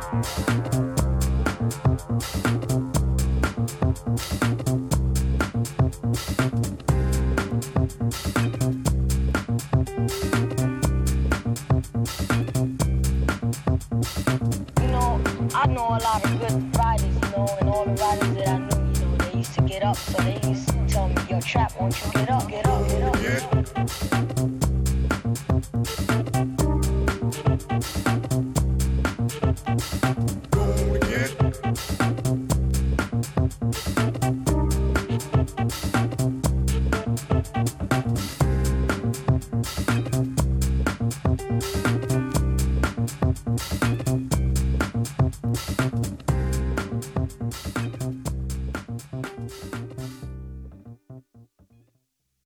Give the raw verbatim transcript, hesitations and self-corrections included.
You know, I know a lot of good riders, you know, and all the riders that I knew, you know, they used to get up, so they used to tell me, yo, Trap, won't you get up, get up, get up. Yeah.